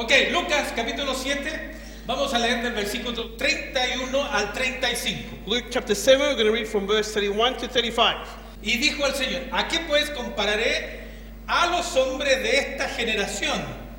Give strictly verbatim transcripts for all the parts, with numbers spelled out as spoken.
Ok, Lucas capítulo siete, vamos a leer del versículo treinta y uno al treinta y cinco. Luke chapter seven, we're going to read from verse thirty-one to thirty-five. Y dijo el Señor: ¿a qué pues compararé a los hombres de esta generación?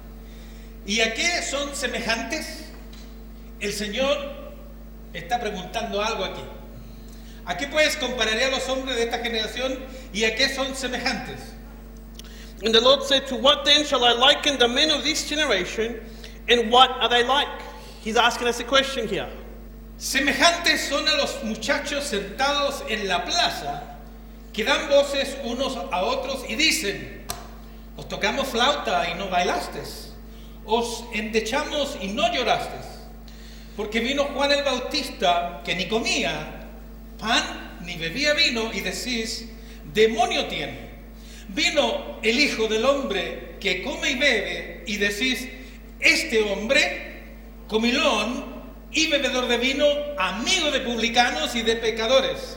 ¿Y a qué son semejantes? El Señor está preguntando algo aquí. ¿A qué pues compararé a los hombres de esta generación y a qué son semejantes? And the Lord said, to what then shall I liken the men of this generation, and what are they like? He's asking us a question here. Semejantes son a los muchachos sentados en la plaza, que dan voces unos a otros y dicen: os tocamos flauta y no bailastes, os endechamos y no llorastes. Porque vino Juan el Bautista, que ni comía pan ni bebía vino, y decís: demonio tiene. Vino el Hijo del Hombre, que come y bebe, y decís: este hombre, comilón y bebedor de vino, amigo de publicanos y de pecadores.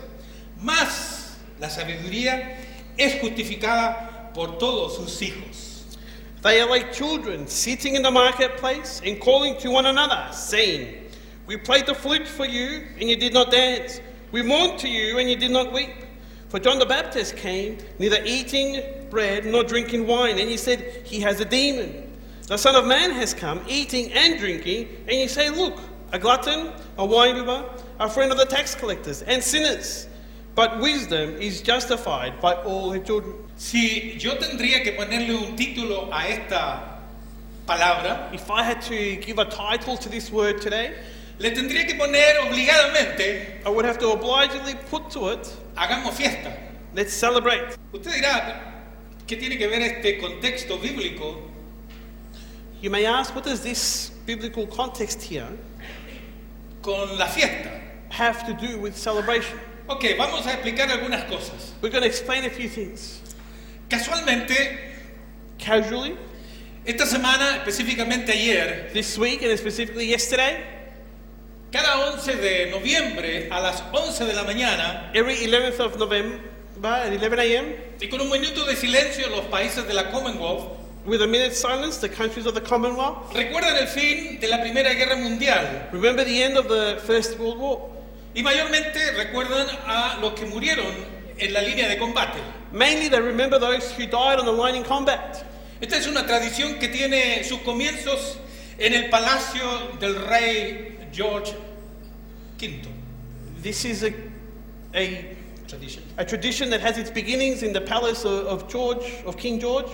Mas la sabiduría es justificada por todos sus hijos. They are like children sitting in the marketplace and calling to one another, saying, we played the flute for you, and you did not dance. We mourned to you, and you did not weep. For John the Baptist came, neither eating bread nor drinking wine, and you said, he has a demon. The Son of Man has come, eating and drinking, and you say, look, a glutton, a winebibber, a friend of the tax collectors and sinners. But wisdom is justified by all her children. Si yo tendría que ponerle un título a esta palabra, If I had to give a title to this word today, le tendría que poner obligadamente: I would have to obligingly put to it, hagamos fiesta. let's celebrate. Usted dirá: ¿qué tiene que ver este contexto bíblico You may ask, what does this biblical context here con la fiesta? have to do with celebration? Ok, vamos a explicar algunas cosas. We're going to explain a few things. Casualmente, Casually, esta semana, específicamente ayer, this week and specifically yesterday, cada once de noviembre a las once de la mañana, every eleventh of November at eleven a.m., y con un minuto de silencio, los países de la Commonwealth with a minute's silence, the countries of the Commonwealth recuerdan el fin de la Primera Guerra Mundial, remember the end of the First World War. y mayormente recuerdan a los que murieron en la línea de combate. Mainly they remember those who died on the line in combat. Esta es una tradición que tiene sus comienzos en el palacio del rey George quinto. This is a, a, Tradition. a tradition that has its beginnings in the palace of, of George, of King George.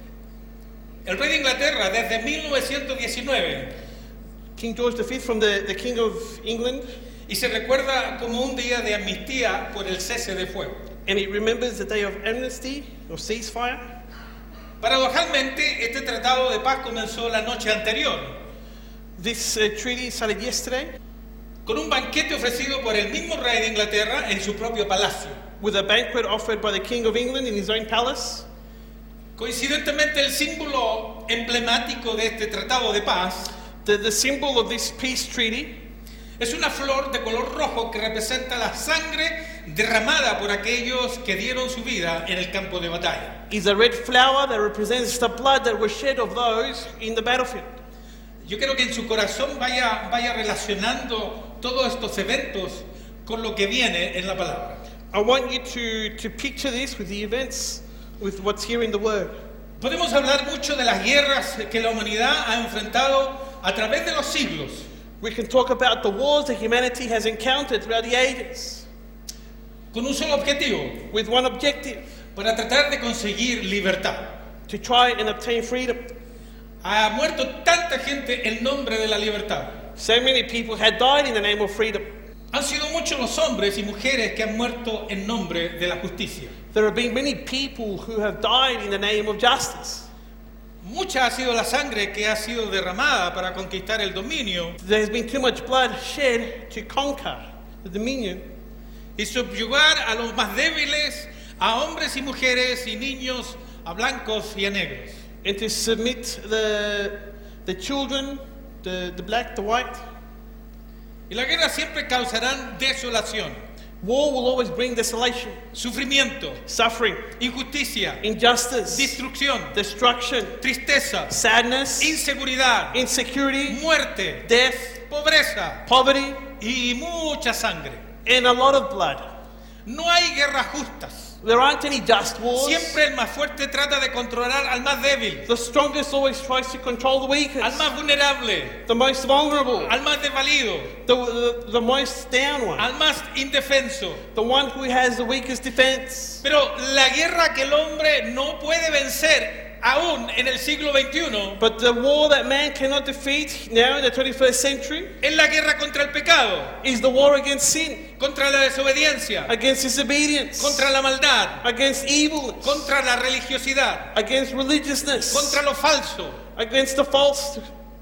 El rey de Inglaterra, desde mil novecientos diecinueve, King George the Fifth, from the, the King of England, y se recuerda como un día de amnistía por el cese de fuego. and he remembers the day of amnesty, or ceasefire. Paradojalmente, este tratado de paz comenzó la noche anterior, This uh, treaty started yesterday con un banquete ofrecido por el mismo rey de Inglaterra en su propio palacio. with a banquet offered by the King of England in his own palace. Coincidentemente, el símbolo emblemático de este tratado de paz The, the symbol of this peace treaty es una flor de color rojo que representa la sangre derramada por aquellos que dieron su vida en el campo de batalla. is a red flower that represents the blood that was shed of those in the battlefield. Yo quiero que en su corazón vaya, vaya relacionando todos estos eventos con lo que viene en la palabra. I want you to, to picture this with the events, with what's here in the Word. Podemos hablar mucho de las guerras que la humanidad ha enfrentado a través de los siglos, We can talk about the wars that humanity has encountered throughout the ages con un solo objetivo: with one objective, para tratar de conseguir libertad. to try and obtain freedom. Ha muerto tanta gente en nombre de la libertad. So many people had died in the name of freedom. Han sido muchos los hombres y mujeres que han muerto en nombre de la justicia. There have been many people who have died in the name of justice. Mucha ha sido la sangre que ha sido derramada para conquistar el dominio There has been too much blood shed to conquer the dominion y subyugar a los más débiles, a hombres y mujeres y niños, a blancos y a negros. and to submit the, the children, the, the black, the white. Y las guerras siempre causarán desolación. War will always bring desolation, sufrimiento, suffering, injusticia, injustice, destrucción, destruction, tristeza, sadness, inseguridad, insecurity, muerte, death, pobreza poverty, y mucha sangre. and a lot of blood. No hay guerras justas. There aren't any just wars. Siempre el más fuerte trata de controlar al más débil, The strongest always tries to control the al weakest, más vulnerable, the most vulnerable, al más desvalido, the, the, the most down one, al más indefenso. the one who has the weakest defense. Pero la guerra que el hombre no puede vencer aún en el siglo veintiuno But the war that man cannot defeat now in the twenty-first century es la guerra contra el pecado, is the war against sin, contra la desobediencia, against disobedience, contra la maldad, against evilness, contra la religiosidad, against religiousness, contra lo falso. against the false.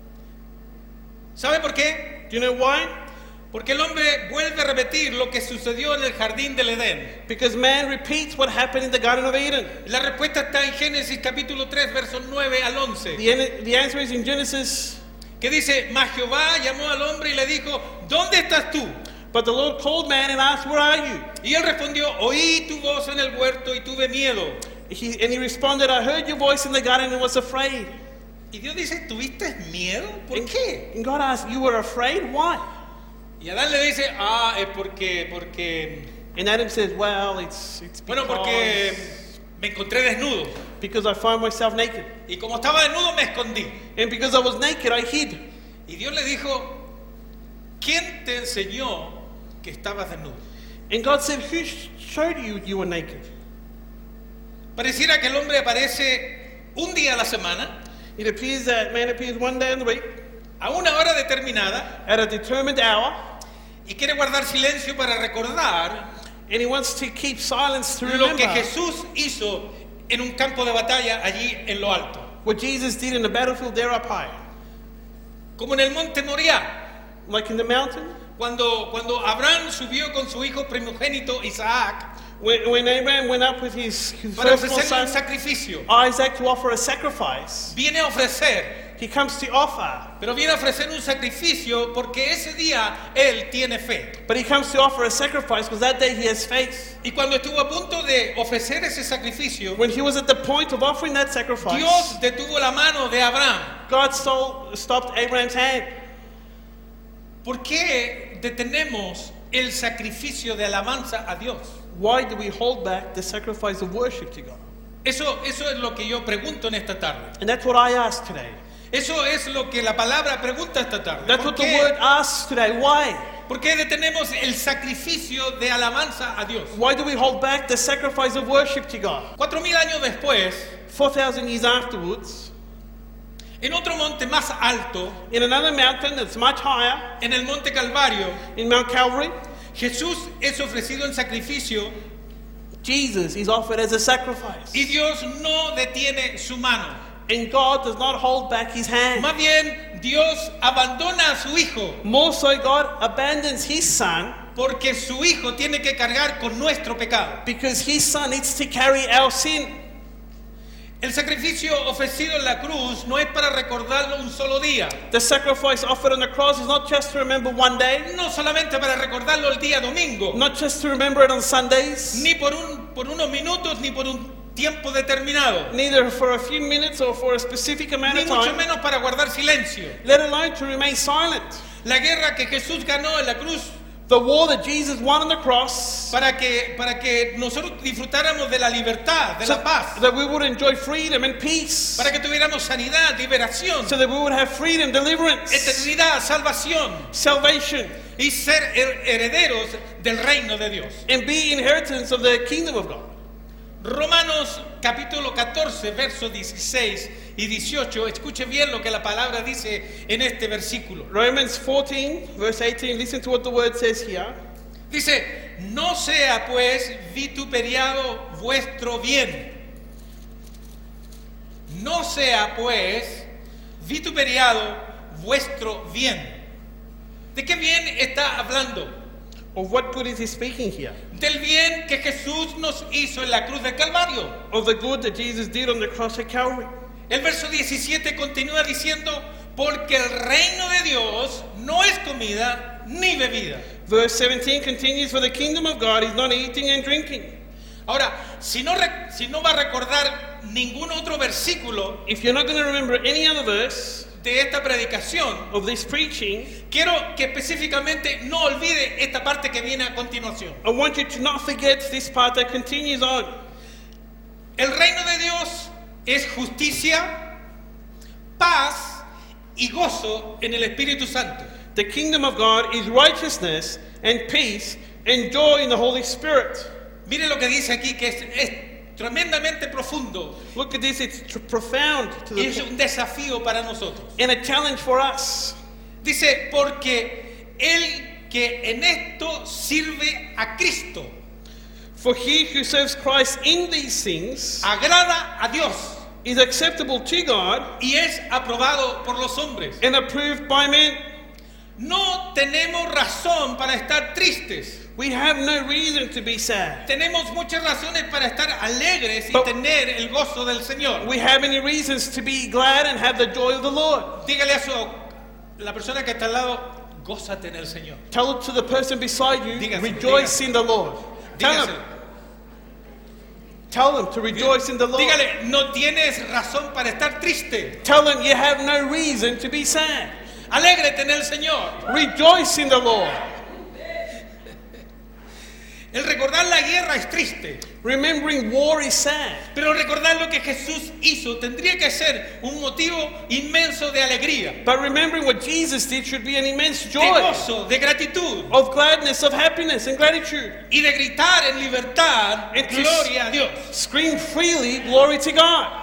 ¿Sabe por qué? Do you know why? Porque el hombre vuelve a repetir lo que sucedió en el jardín del Edén. Because man repeats what happened in the Garden of Eden. La respuesta está en Génesis capítulo tres, versos nueve al once, The, en- the answer is in Genesis. que dice, mas Jehová llamó al hombre y le dijo, ¿dónde estás tú? But the Lord called man and asked, "Where are you?" Y él respondió, oí tu voz en el huerto y tuve miedo. He, and he responded, "I heard your voice in the garden and was afraid." Y Dios dice, ¿tuviste miedo? ¿Por And, qué? and God asked, "You were afraid? Why?" Y Adán le dice, ah, es porque, porque, And Adam says, "Well, it's it's bueno, because, porque me encontré desnudo. because I found myself naked, Y como estaba desnudo me escondí. and because I was naked, I hid." Y Dios le dijo, ¿quién te enseñó que estabas desnudo? And God said, "Who sh- showed you you were naked?" Pareciera que el hombre aparece un día a la semana, It appears that man appears one day in the week a una hora determinada, at a determined hour, y quiere guardar silencio para recordar and he wants to keep silence to lo que remember Jesús hizo en un campo de batalla allí en lo alto. what Jesus did in the battlefield there up high, Como en el monte Moriah, like in the mountain. cuando, cuando Abraham subió con su hijo primogénito Isaac When, when Abraham went up with his, his para firstborn ofrecerle un son sacrificio. Isaac to offer a sacrifice, Viene a ofrecer, he comes to offer, pero viene a ofrecer un sacrificio porque ese día él tiene fe. but he comes to offer a sacrifice because that day he has faith. Y cuando estuvo a punto de ofrecer ese sacrificio, When he was at the point of offering that sacrifice, Dios detuvo la mano de Abraham. God stole, stopped Abraham's hand. ¿Por qué detenemos el sacrificio de alabanza a Dios? Why do we hold back the sacrifice of worship to God? Eso, eso es lo que yo pregunto en esta tarde. And that's what I ask today. Eso es lo que la palabra pregunta esta tarde. That's ¿Por what the qué, word asks today. Why? por qué detenemos el sacrificio de alabanza a Dios? Why do we hold back the sacrifice of worship to God? Cuatro mil años después, four thousand years afterwards, en otro monte más alto, in another mountain that's much higher, en el monte Calvario, in Mount Calvary, Jesús es ofrecido en sacrificio Jesus is offered as a sacrifice. y Dios no detiene su mano. And God does not hold back his hand. Más bien, Dios abandona a su hijo More so, God abandons his son porque su hijo tiene que cargar con nuestro pecado. because his son needs to carry our sin. El sacrificio ofrecido en la cruz no es para recordarlo un solo día, The sacrifice offered on the cross is not just to remember one day, no solamente para recordarlo el día domingo, not just to remember it on Sundays, ni por, un, por unos minutos ni por un tiempo determinado, neither for a few minutes or for a specific amount ni of mucho time, menos para guardar silencio. let alone to remain silent. La guerra que Jesús ganó en la cruz The war that Jesus won on the cross, para que, para que nosotros disfrutáramos de la libertad, de so la paz, that we would enjoy freedom and peace, para que tuviéramos sanidad, liberación, so that we would have freedom, deliverance, eternidad, salvación salvation, y ser her- herederos del reino de Dios. and be inheritance of the kingdom of God. Romanos capítulo catorce, versos dieciséis y dieciocho. Escuche bien lo que la palabra dice en este versículo. Romans fourteen, verse eighteen, listen to what the word says here. Dice, no sea pues vituperiado vuestro bien. No sea pues vituperiado vuestro bien. ¿De qué bien está hablando? Of what good is he speaking here? Del bien que Jesús nos hizo en la cruz del Calvario. Of the good that Jesus did on the cross at Calvary. El verso diecisiete continúa diciendo, porque el reino de Dios no es comida ni bebida. Verse seventeen continues, for the kingdom of God is not eating and drinking. Ahora, si no, re- si no va a recordar ningún otro versículo If you're not going to remember any other verse de esta predicación, of this preaching, quiero que específicamente no olvide esta parte que viene a continuación. I want you to not forget this part that continues on. El reino de Dios es justicia, paz y gozo en el Espíritu Santo. The kingdom of God is righteousness and peace and joy in the Holy Spirit. Mire lo que dice aquí, que es, es tremendamente profundo Look at this, it's tr- profound to y es the, un desafío para nosotros. and a challenge for us. Dice, porque el que en esto sirve a Cristo For he who serves Christ in these things agrada a Dios is acceptable to God y es aprobado por los hombres. and approved by men. No tenemos razón para estar tristes. We have no reason to be sad. Tenemos muchas razones para estar alegres y But- tener el gozo del Señor. We have any reasons to be glad and have the joy of the Lord. Dígale a su, la persona que está al lado, gózate en el Señor. Tell it to the person beside you, Dígaselo, rejoice dígaselo. in the Lord. Tell Dígaselo. them, tell them to rejoice in the Lord. Dígale, no tienes razón para estar triste. Tell them you have no reason to be sad. Alégrate en el Señor. Rejoice in the Lord. El recordar la guerra es triste, Remembering war is sad. pero recordar lo que Jesús hizo tendría que ser un motivo inmenso de alegría, But remembering what Jesus did should be an immense de joy, gozo, de gratitud of gladness, of happiness and gratitude. y de gritar en libertad, And to gloria a Dios. Scream freely, glory to God.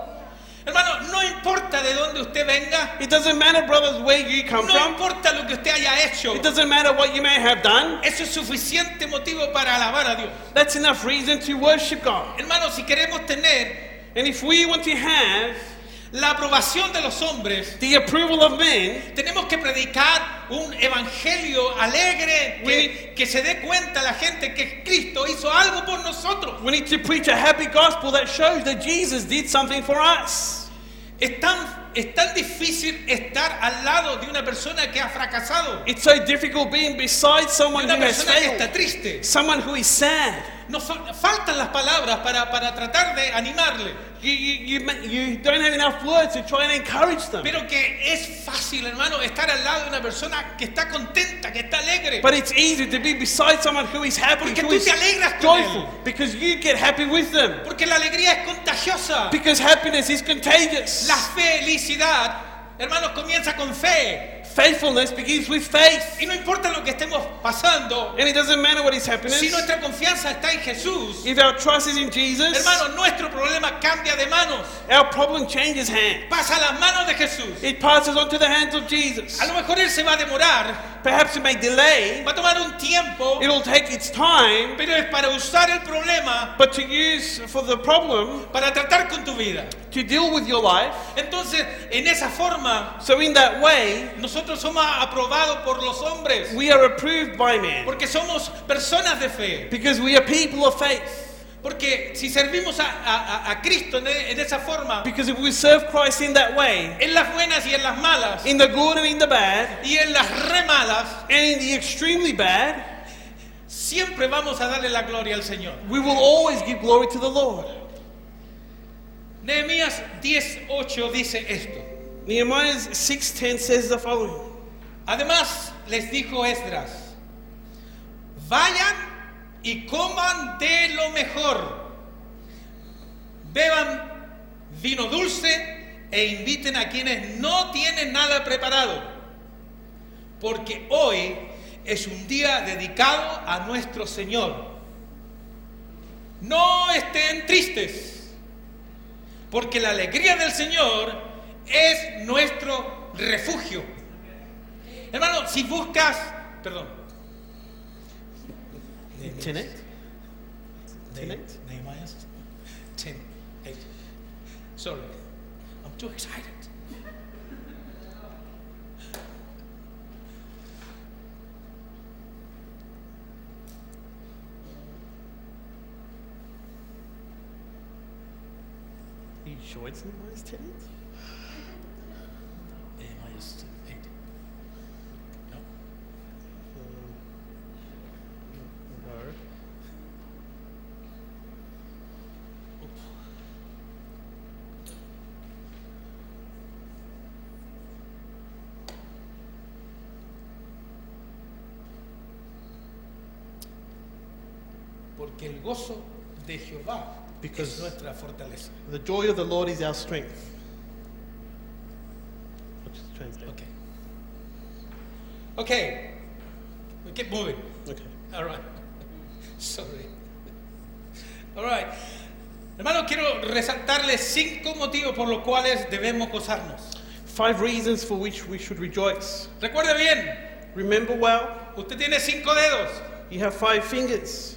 Hermano, no importa de dónde usted venga, It doesn't matter, brothers, where you come no from. importa lo que usted haya hecho, It doesn't matter what you may have done. eso es suficiente motivo para alabar a Dios. That's enough reason to worship God. Hermano, si queremos tener And if we want to have la aprobación de los hombres, the approval of men, tenemos que predicar un evangelio alegre que, que se dé cuenta la gente que Cristo hizo algo por nosotros. we need to preach a happy gospel that shows that Jesus did something for us. Es tan, es tan difícil estar al lado de una persona que ha fracasado, It's so difficult being beside de someone una who has persona que está failed, triste. someone who is sad. Nos fa- faltan las palabras para, para tratar de animarle, You, you, you, ma- you don't have enough words to try and encourage them. pero que es fácil, hermano, estar al lado de una persona que está contenta, que está alegre. But it's easy to be beside someone who is happy, Porque who tú is te alegras con joyful, él. because you get happy with them. Porque la alegría es contagiosa. Because happiness is contagious. La felicidad, hermanos, comienza con fe. Faithfulness begins with faith. Y no importa lo que estemos pasando, And it doesn't matter what is happening. si nuestra confianza está en Jesús, If our trust is in Jesus, hermano, nuestro problema cambia de manos. our problem changes hands. Pasa a las manos de Jesús. It passes on to the hands of Jesus. A lo mejor Él se va a demorar, Perhaps it may delay, va a tomar un tiempo, it'll take its time, pero es para usar el problema but to use for the problem, para tratar con tu vida. to deal with your life. Entonces, en esa forma, So in that way, nosotros somos aprobados por los hombres, we are approved by man. porque somos personas de fe. Because we are people of faith. Porque si servimos a, a- a Cristo en, en esa forma, Because if we serve Christ in that way, en las buenas y en las malas, in the good and in the bad, y en las re malas, and in the extremely bad, siempre vamos a darle la gloria al Señor. we will always give glory to the Lord. Nehemías diez ocho dice esto. Nehemiah six ten says the following. Además les dijo Esdras, vayan y coman de lo mejor, beban vino dulce e inviten a quienes no tienen nada preparado, porque hoy es un día dedicado a nuestro Señor. No estén tristes, porque la alegría del Señor es nuestro refugio. Hermano, si buscas, perdón, ten eight? ten eight? Nehemiah ten eight. Sorry, I'm too excited. Are you sure it's Nehemiah ten eight? Nehemiah eight. No. Porque el gozo de Jehová Because- es nuestra fortaleza. The joy of the Lord is our strength. I'll just translate. Okay. Okay. We keep moving. Okay. All right. Sorry. All right. Hermano, quiero resaltarles cinco motivos por los cuales debemos gozarnos. Five reasons for which we should rejoice. Recuerde bien, Remember well, usted tiene cinco dedos. you have five fingers.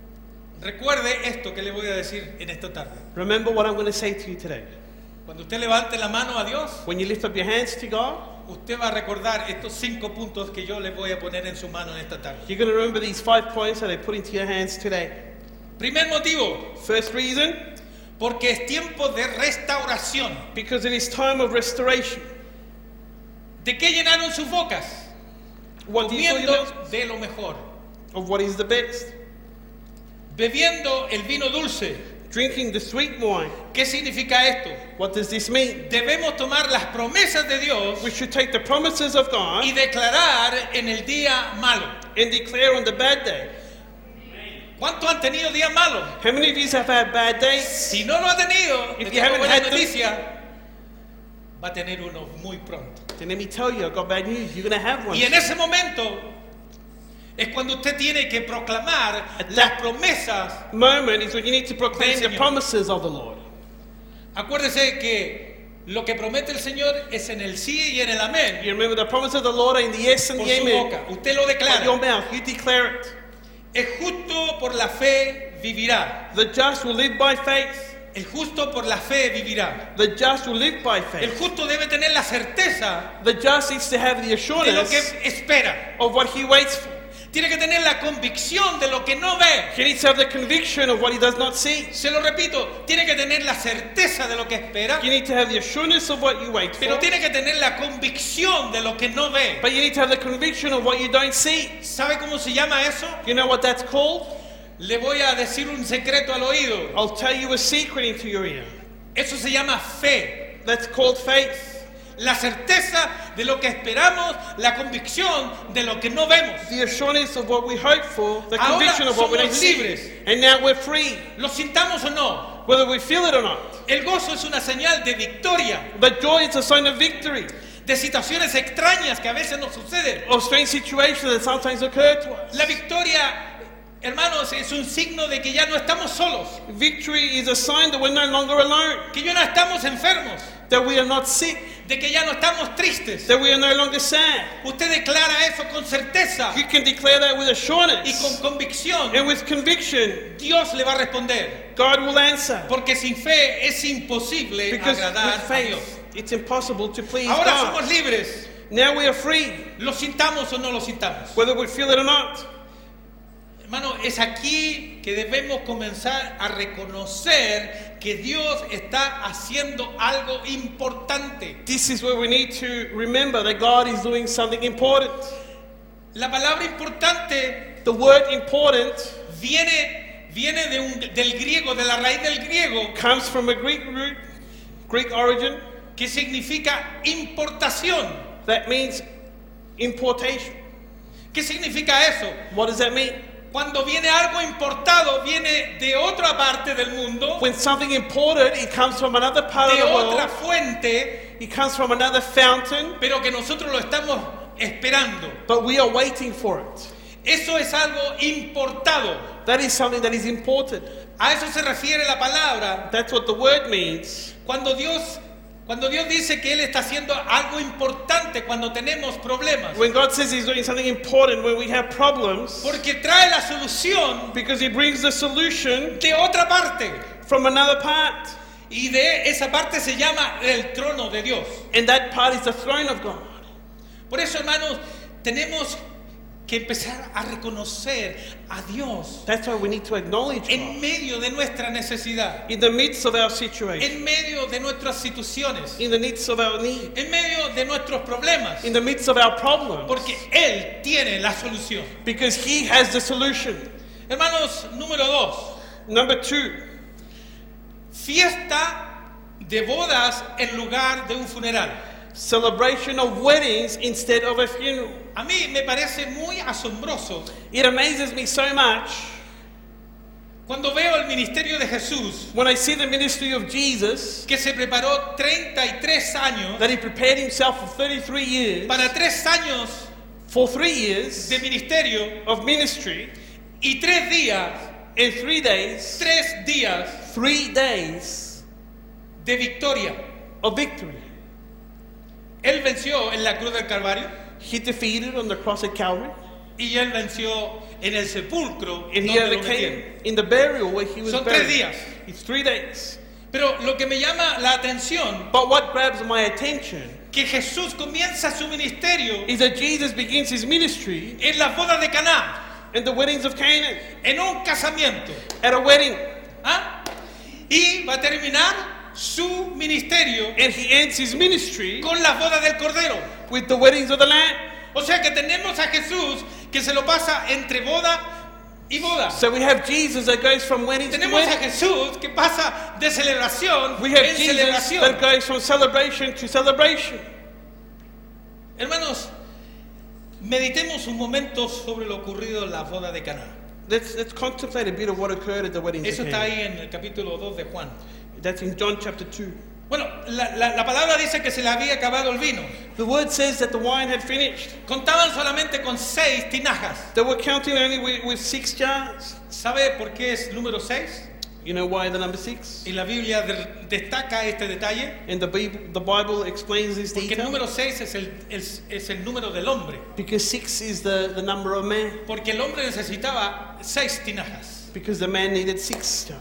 Recuerde esto que le voy a decir en esta tarde. Remember what I'm going to say to you today. Cuando usted levante la mano a Dios, When you lift up your hands to God, usted va a recordar estos cinco puntos que yo le voy a poner en su mano en esta tarde. you're going to remember these five points that I put into your hands today. Primer motivo, First reason, porque es tiempo de restauración. because it is time of restoration. ¿De qué llenaron sus bocas? What do you fill your Comiendo mouth de lo mejor, of? What is the best? bebiendo el vino dulce. Drinking the sweet wine. ¿Qué significa esto? What does this mean? Debemos tomar las promesas de Dios We should take the promises of God y declarar en el día malo. and declare on the bad day. ¿Cuántos han tenido días malos? How many of you have had bad days? Si no lo ha tenido, If le you tengo haven't buena had them- noticia, va a tener uno muy pronto. Then let me tell you, I've got bad news. You're going to have one. Y en ese momento es cuando usted tiene que proclamar las promesas. Moment is when you need to proclaim Del the Señor. promises of the Lord. Acuérdese que lo que promete el Señor es en el sí y en el amén. You remember the promises of the Lord are in the yes and Por the su amen. boca. Usted lo By your declara. mouth, you declare it. El justo por la fe vivirá. The just will live by faith. El justo por la fe vivirá. The just will live by El faith. justo debe tener la certeza The just needs to have the de lo que assurance espera. of what he waits for. Tiene que tener la convicción de lo que no ve. He needs to have the conviction of what he does not see. Se lo repito, tiene que tener la certeza de lo que espera, You need to have the assurance of what you wait pero for. tiene que tener la convicción de lo que no ve. But you need to have the conviction of what you don't see. ¿Sabe cómo se llama eso? You know what that's called? Le voy a decir un secreto al oído. I'll tell you a secret into your ear. Eso se llama fe. That's called faith. La certeza de lo que esperamos, la convicción de lo que no vemos. The assurance of what we hope for, the Ahora conviction of what we don't somos see. libres. And now we're free, ¿Lo sintamos o no? whether we feel it or not. El gozo es una señal de victoria, The joy is a sign of victory, de situaciones extrañas que a veces nos suceden. of strange situations that sometimes occur to us. La victoria, hermanos, es un signo de que ya no estamos solos, Victory is a sign that we're no longer alone, que ya no estamos enfermos, that we are not sick, de que ya no estamos tristes. that we are no longer sad. Usted declara eso con certeza You can declare that with y con assurance convicción. and with conviction. Dios le va a responder, God will answer. porque sin fe es imposible Because agradar with a Dios. faith, it's impossible to please Ahora God. somos libres, Now we are free, lo sintamos o no lo sintamos. whether we feel it or not. Hermano, es aquí que debemos comenzar a reconocer que Dios está haciendo algo importante. This is where we need to remember that God is doing something important. La palabra importante The word important viene, viene de un- del griego, de la raíz del griego, comes from a Greek root, Greek origin, que significa importación. that means importation. ¿Qué significa eso? What does that mean? Cuando viene algo importado, viene de otra parte del mundo, When something imported, it comes from another part of de the otra world, fuente, it comes from another fountain, pero que nosotros lo estamos esperando. but we are waiting for it. Eso es algo importado. That is something that is imported. A eso se refiere la palabra. That's what the word means. Cuando Dios, cuando Dios dice que Él está haciendo algo importante cuando tenemos problemas, When God says He's doing something important when we have problems, porque trae la solución because He brings the solution de otra parte. from another part. Y de esa parte se llama el trono de Dios. And that part is the throne of God. Por eso, hermanos, tenemos que empezar a reconocer a Dios That's why we need to acknowledge en God medio de nuestra necesidad, in the midst of our situation, en medio de nuestras situaciones, in the midst of our need, en medio de nuestros problemas, in the midst of our problems, porque Él tiene la solución. because He has the solution. Hermanos, número dos, Number two, fiesta de bodas en lugar de un funeral. celebration of weddings instead of a funeral. A mí me parece muy asombroso It amazes me so much Cuando veo el ministerio de Jesús, when I see the ministry of Jesus, que se preparó treinta y tres años, that he prepared himself for thirty-three years, para tres años for three years de ministerio of ministry, y tres días, in three days, tres días three days de victoria. of victory. Él venció en la cruz del Calvario He defeated on the cross at Calvary, y él venció en el sepulcro and he donde lo overcame metieron. in the burial where he was Son tres buried. días. It's three days. Pero lo que me llama la atención, But what grabs my attention que Jesús comienza su ministerio is that Jesus begins his ministry en las bodas de Caná, in the weddings of Canaan, en un casamiento. at a wedding, ¿Ah? Y va a terminar su ministerio and he ends his ministry con las bodas del Cordero. with the weddings of the Lamb. O sea que tenemos a Jesús que se lo pasa entre boda y boda. So we have Jesus that goes from wedding to Tenemos a wedding. Jesús que pasa de celebración We have en Jesus celebración. that goes from celebration to celebration. Hermanos, meditemos un momento sobre lo ocurrido en las bodas de Caná. Let's, let's contemplate a bit of what occurred at the weddings Eso of está Canaan. ahí en el capítulo dos de Juan. That's in John chapter two. Bueno, la, la- la palabra dice que se le había acabado el vino. The word says that the wine had finished. Contaban solamente con seis tinajas. They were counting only with, with six jars. ¿Sabe por qué es número seis? You know why the number six? Y la Biblia de- destaca este detalle. And the Bible, the Bible explains this Porque el detail. número seis es el, es, es el número del hombre. Because six is the, the number of man. Porque el hombre necesitaba seis tinajas. Because the man needed six jars.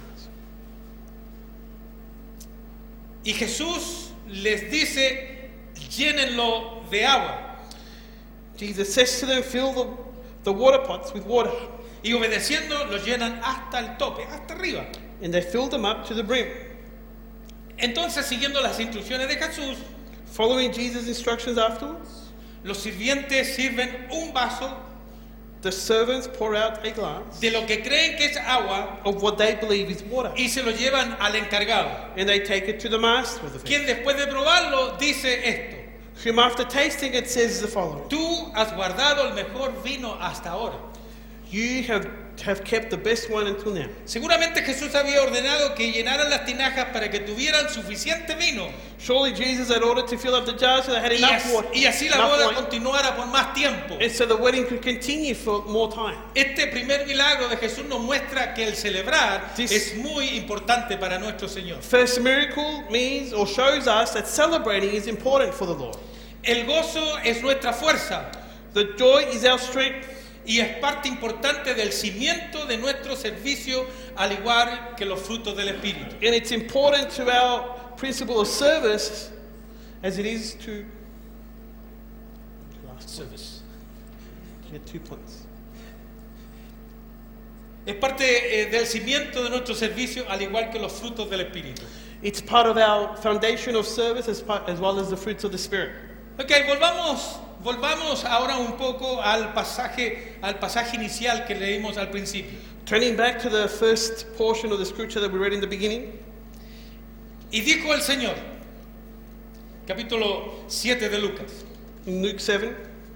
Y Jesús les dice, llénenlo de agua. Jesus says to them, fill the, the water pots with water. Y obedeciendo, lo llenan hasta el tope, hasta arriba. And they filled them up to the brim. Entonces, siguiendo las instrucciones de Jesús, Following Jesus' instructions afterwards, los sirvientes sirven un vaso the servants pour out a glass de lo que creen que es agua of what they believe is water. y se lo llevan al encargado, And they take it to the master of the feast, quien después de probarlo dice esto: whom after tasting it says the following: tú has guardado el mejor vino hasta ahora. You have, have kept the best wine until now. Seguramente Jesús había ordenado que llenaran las tinajas para que tuvieran suficiente vino Surely Jesus had ordered to fill up the jars so they had y, enough as- water, y así la enough boda wine, continuara por más tiempo. and so the wedding could continue for more time. Este primer milagro de Jesús nos muestra que el celebrar This- es muy importante para nuestro Señor. First miracle means or shows us that celebrating is important for the Lord. El gozo es nuestra fuerza The joy is our strength, y es parte importante del cimiento de nuestro servicio, al igual que los frutos del Espíritu. and it's important to our principle of service as it is to last Service. you get two points. Es parte eh, del cimiento de nuestro servicio, al igual que los frutos del Espíritu. It's part of our foundation of service as, part, as well as the fruits of the Spirit. Ok, volvamos, volvamos ahora un poco al pasaje, al pasaje inicial que leímos al principio. Turning back to the first portion of the scripture that we read in the beginning, Y dijo el Señor, capítulo siete de Lucas. in Luke seven,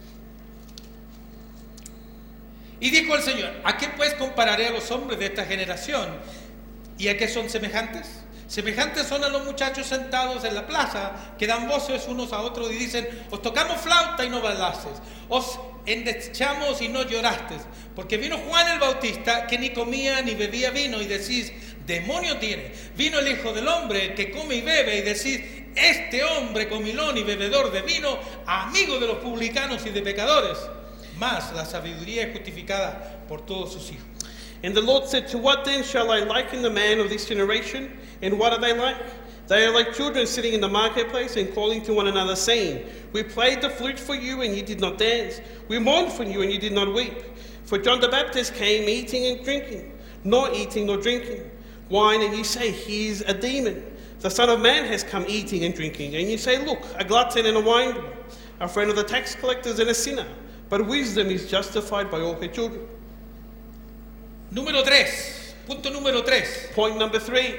Y dijo el Señor: ¿a qué pues compararé a los hombres de esta generación? ¿Y a qué son semejantes? Semejantes son a los muchachos sentados en la plaza, que dan voces unos a otros y dicen: os tocamos flauta y no bailasteis, os endechamos y no llorasteis. Porque vino Juan el Bautista, que ni comía ni bebía vino, y decís: demonio tiene. Vino el Hijo del Hombre, que come y bebe, y decís: este hombre comilón y bebedor de vino, amigo de los publicanos y de pecadores. Mas la sabiduría es justificada por todos sus hijos. and the Lord said, to what then shall I liken the man of this generation? And what are they like? They are like children sitting in the marketplace and calling to one another, saying, we played the flute for you, and you did not dance. We mourned for you, and you did not weep. For John the Baptist came eating and drinking, not eating nor drinking wine, and you say, he is a demon. The Son of Man has come eating and drinking, and you say, look, a glutton and a winebibber, a friend of the tax collectors and a sinner. But wisdom is justified by all her children. Número tres, punto número tres, Point number three,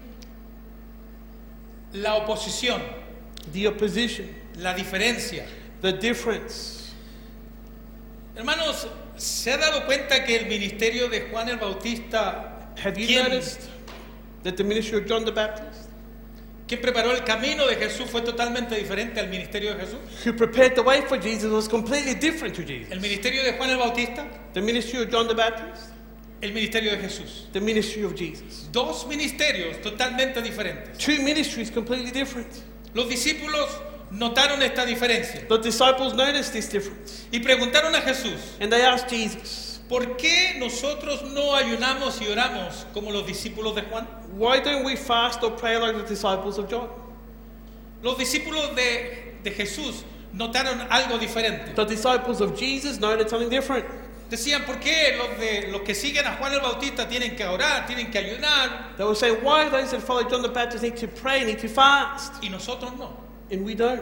la oposición, the opposition, la diferencia. the difference. Hermanos, ¿se ha dado cuenta que el ministerio de Juan el Bautista Have you ¿Quién? noticed that the ministry of John the Baptist, ¿Quién preparó el camino de Jesús fue totalmente diferente al ministerio de Jesús? who prepared the way for Jesus, was completely different to Jesus? El ministerio de Juan el Bautista, The ministry of John the Baptist, el ministerio de Jesús. the ministry of Jesus. Dos ministerios totalmente diferentes. Two ministries completely different. Los discípulos notaron esta diferencia The disciples noticed this difference, y preguntaron a Jesús, and they asked Jesus, ¿por qué nosotros no ayunamos y oramos como los discípulos de Juan? why don't we fast or pray like the disciples of John? Los discípulos de, de Jesús notaron algo diferente. The disciples of Jesus noted something different. Decían, ¿por qué los, de, los que siguen a Juan el Bautista tienen que orar, tienen que ayunar They will say, why those that follow John the Baptist need to pray, need to fast, y nosotros no? and we don't?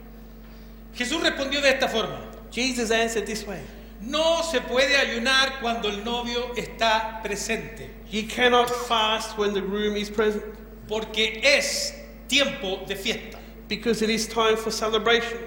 Jesús respondió de esta forma: Jesus answered this way. no se puede ayunar cuando el novio está presente, You cannot fast when the groom is present, porque es tiempo de fiesta. because it is time for celebration.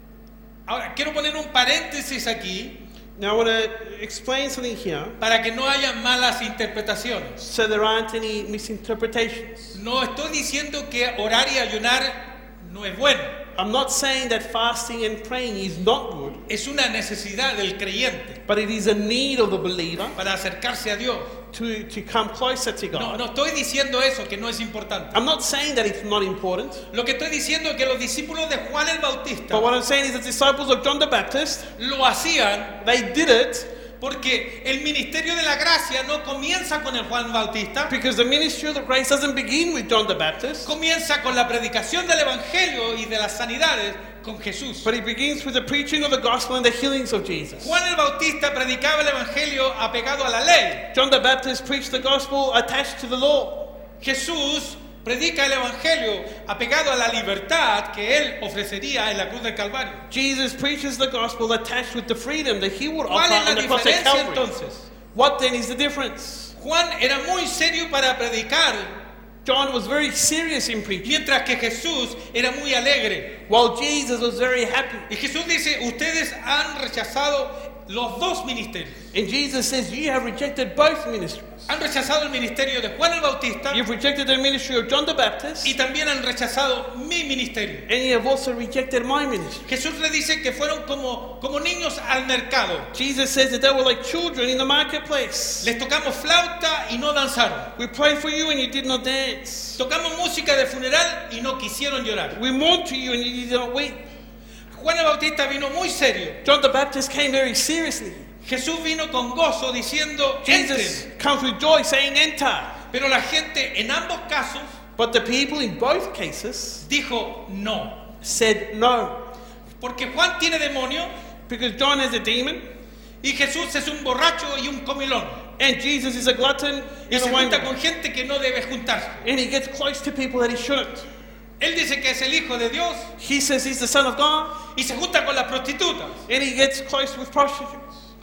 Ahora, quiero poner un paréntesis aquí Now I want to explain something here para que no haya malas interpretaciones. so there aren't any misinterpretations. No estoy diciendo que orar y ayunar no es bueno. I'm not saying that fasting and praying is not good, Es una necesidad del creyente but it is a need of the believer para acercarse a Dios. to, to come closer to No, God. no estoy diciendo eso, que no es importante. I'm not saying that it's not important, Lo que estoy diciendo es que los discípulos de Juan el Bautista but what I'm saying is the disciples of John the Baptist, lo hacían they did it porque el ministerio de la gracia no comienza con el Juan Bautista, because the ministry of the grace doesn't begin with John the Baptist, comienza con la predicación del Evangelio y de las sanidades con Jesús. but it begins with the preaching of the gospel and the healings of Jesus. Juan el Bautista predicaba el Evangelio apegado a la ley. John the Baptist preached the gospel attached to the law. Jesús predica el Evangelio apegado a la libertad que él ofrecería en la cruz del Calvario. Jesus preaches the gospel attached with the freedom that he would ¿Cuál offer es la on the cross at diferencia Calvary. entonces? What then is the difference? Juan era muy serio para predicar, John was very serious in preaching, mientras que Jesús era muy alegre. while Jesus was very happy. Y Jesús dice, ustedes han rechazado los dos ministerios. And Jesus says, you have rejected both ministries. Han rechazado el ministerio de Juan el Bautista You've rejected the ministry of John the Baptist, y también han rechazado mi ministerio. and you have also rejected my ministry. Jesús le dice que fueron como, como niños al mercado. Jesus says that they were like children in the marketplace. Les tocamos flauta y no danzaron. We prayed for you and you did not dance. Tocamos música de funeral y no quisieron llorar. We mourned to you and you did not weep. Juan el Bautista vino muy serio. John the Baptist came very seriously. Jesús vino con gozo diciendo, Jesus entren. comes with joy saying, enter. Pero la gente en ambos casos But the people in both cases dijo no. said no. Porque Juan tiene demonio Because John is a demon y Jesús es un borracho y un comilón. and Jesus is a glutton Y and se a junta wine, con gente que no debe juntarse. and he gets close to people that he shouldn't. Él dice que es el hijo de Dios He says he's the son of God y se junta con las prostitutas. and he gets close with prostitutes.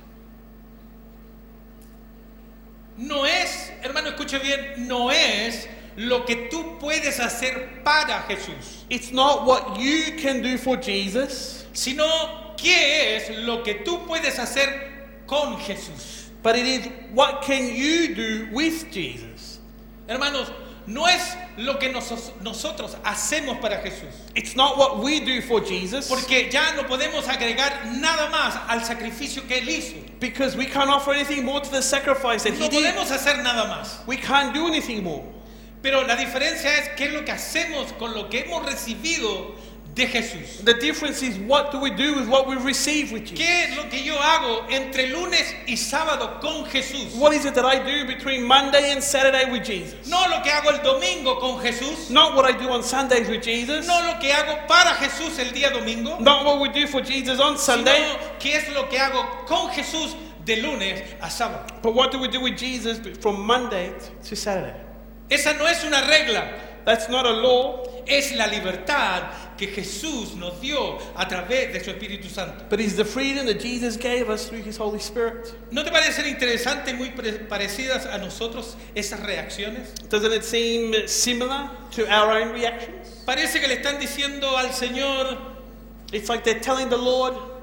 No es, hermano, escuche bien, no es lo que tú puedes hacer para Jesús, It's not what you can do for Jesus, sino qué es lo que tú puedes hacer con Jesús. but it is what can you do with Jesus. Hermanos, no es lo que nos- nosotros hacemos para Jesús, It's not what we do for Jesus, porque ya no podemos agregar nada más al sacrificio que Él hizo. because we can't offer anything more to the sacrifice that he No did. podemos hacer nada más. We can't do anything more. Pero la diferencia es qué es lo que hacemos con lo que hemos recibido de Jesús. The difference is what do we do with what we receive with Jesus? ¿Qué es lo que yo hago entre lunes y sábado con Jesús? What is it that I do between Monday and Saturday with Jesus? No lo que hago el domingo con Jesús. Not what I do on Sundays with Jesus. No lo que hago para Jesús el día domingo. Not what we do for Jesus on Sunday. Sino qué es lo que hago con Jesús de lunes a sábado. But what do we do with Jesus from Monday to Saturday? Esa no es una regla. That's not a law, Es la libertad que Jesús nos dio a través de su Espíritu Santo. but it's the freedom that Jesus gave us through his Holy Spirit. ¿No te parecen interesantes, muy pre- parecidas a nosotros esas reacciones? Doesn't it seem similar to our own reactions? Parece que le están diciendo al Señor, It's like they're telling the Lord,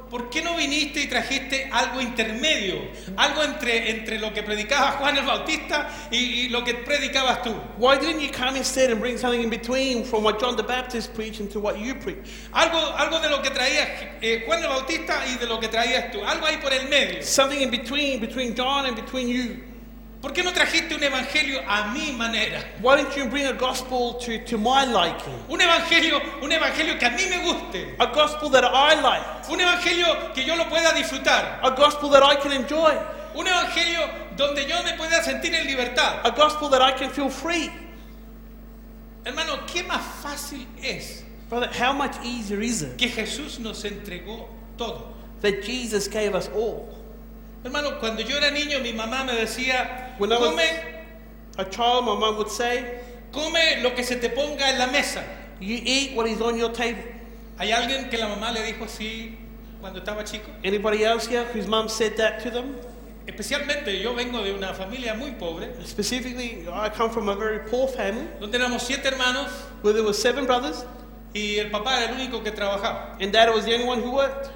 ¿por qué no viniste y trajiste algo intermedio? Algo entre, entre lo que predicaba Juan el Bautista y, y lo que predicabas tú. Why didn't you come instead and bring something in between from what John the Baptist preached into what you preach? Algo, algo de lo que traía eh, Juan el Bautista y de lo que traías tú. Algo ahí por el medio. Something in between, between John and between you. ¿Por qué no trajiste un evangelio a mi manera? Why didn't you bring a gospel to, to my liking? Un evangelio, un evangelio que a mí me guste. A gospel that I like. Un evangelio que yo lo pueda disfrutar. A gospel that I can enjoy. Un evangelio donde yo me pueda sentir en libertad. A gospel that I can feel free. Hermano, ¿qué más fácil es Brother, how much easier is it que Jesús nos entregó todo? that Jesus gave us all? Hermano, cuando yo era niño, mi mamá me decía, When I was come, a child, my mum would say, come lo que se te ponga en la mesa. you eat what is on your table. ¿Hay alguien que la mamá le dijo así cuando estaba chico? Anybody else here whose mum said that to them? Especialmente yo vengo de una familia muy pobre, Specifically, I come from a very poor family donde éramos siete hermanos where there were seven brothers y el papá era el único que trabajaba. and dad was the only one who worked.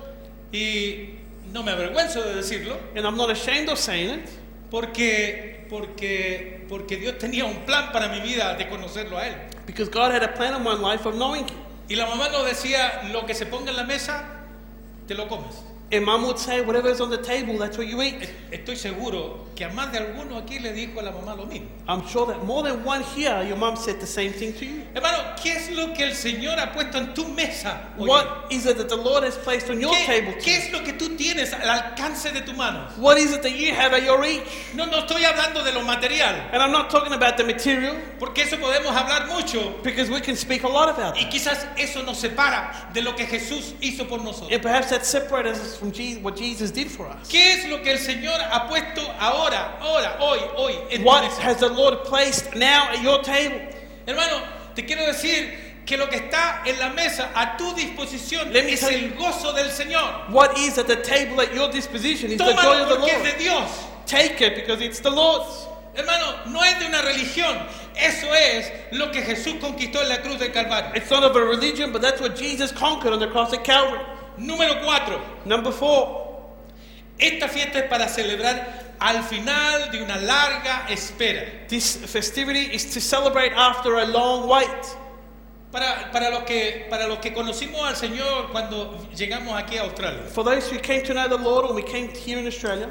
Y no me avergüenzo de decirlo, And I'm not ashamed of saying it porque, porque, porque Dios tenía un plan para mi vida de conocerlo a Él. because God had a plan on my life of knowing Him. Y la mamá nos decía, lo que se ponga en la mesa, te lo comes. And mum would say, whatever is on the table, that's what you eat. Estoy seguro que a más de alguno aquí le dijo a la mamá lo mismo. I'm sure that more than one here, your mum said the same thing to you. Hermano, ¿qué es lo que el Señor ha puesto en tu mesa hoy? What is it that the Lord has placed on your ¿Qué, table qué today? es lo que tú tienes al alcance de tu mano? What is it that you have at your reach? No, no estoy hablando de lo material, And I'm not talking about the material, porque eso podemos hablar mucho because we can speak a lot about y it. quizás eso nos separa de lo que Jesús hizo por nosotros. And perhaps that separates us from Jesus, what Jesus did for us. ¿Qué es lo que el Señor ha puesto ahora, ahora, hoy, hoy en tu What mesa? has the Lord placed now at your table? Hermano, te quiero decir que lo que está en la mesa a tu disposición Let me es tell el gozo del Señor. What is at the table at your disposition is the joy Tómalo of the porque es Lord. de Dios. Take it because it's the Lord's. Hermano, no es de una religión. Eso es lo que Jesús conquistó en la cruz del Calvario. It's not of a religion, but that's what Jesus conquered on the cross at Calvary. Número cuatro. Number four, Esta fiesta es para celebrar al final de una larga espera. this festivity is to celebrate after a long wait. Para, para, los que, para los que conocimos al Señor cuando llegamos aquí a Australia. For those who came to know the Lord when we came here in Australia,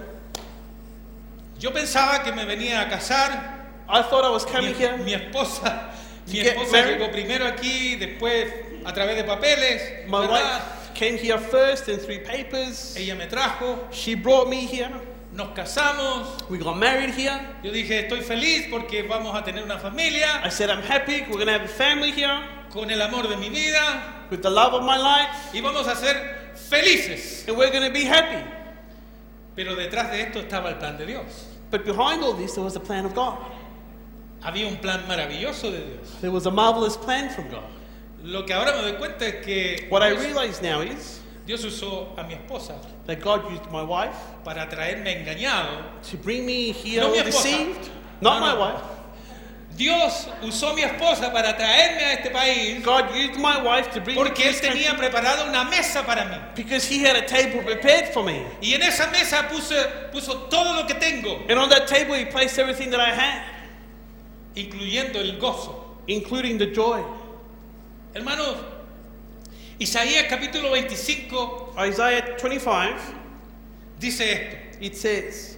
Yo pensaba que me venía a casar. I thought I was Mi, coming here. mi esposa, mi You get esposa married? llegó primero aquí, después a través de papeles, My ¿verdad? wife came here first and through papers. Ella me trajo, She brought me here. nos casamos. We got married here. Yo dije, estoy feliz porque vamos a tener una familia I said, I'm happy. We're going to have a family here con el amor de mi vida with the love of my life. y vamos a ser felices. And we're going to be happy. Pero detrás de esto estaba el plan de Dios. But behind all this, there was a plan of God. Había un plan maravilloso de Dios. There was a marvelous plan from God. Lo que ahora me doy cuenta es que What I Dios, realize now is Dios usó a mi esposa that God used my wife para traerme engañado. to bring me here No mi all esposa. deceived. Not No, my no. wife. Dios usó a mi esposa para traerme a este país God used my wife to bring me to porque Él this country tenía preparada una mesa para mí. because He had a table prepared for me. Y en esa mesa puso, puso todo lo que tengo, And on that table, He placed everything that I had, incluyendo el gozo. including the joy. Hermanos, Isaías capítulo veinticinco Isaiah twenty-five, dice esto, it says,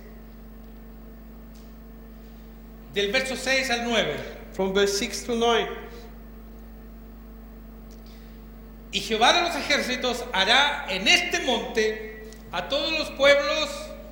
del verso seis al nueve. from verse six to nine, Y Jehová de los ejércitos hará en este monte a todos los pueblos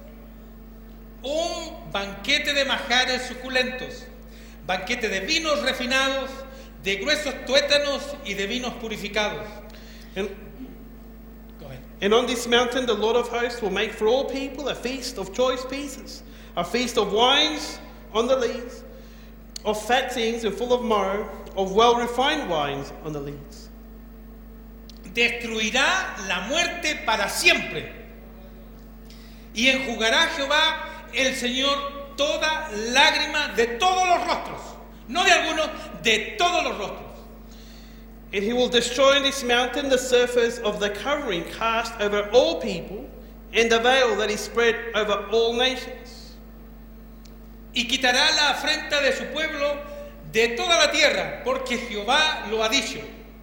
un banquete de manjares suculentos, banquete de vinos refinados, de gruesos tuétanos y de vinos purificados. and, Go ahead. and on this mountain the Lord of hosts will make for all people a feast of choice pieces, a feast of wines on the lees, of fat things and full of marrow, of well-refined wines on the lees. Destruirá la muerte para siempre y enjugará Jehová el Señor toda lágrima de todos los rostros, no de algunos, de todos los rostros. And he will destroy in this mountain the surface of the covering cast over all people, and the veil that is spread over all nations. Y quitará la afrenta de su pueblo de toda la tierra, porque Jehová lo ha dicho.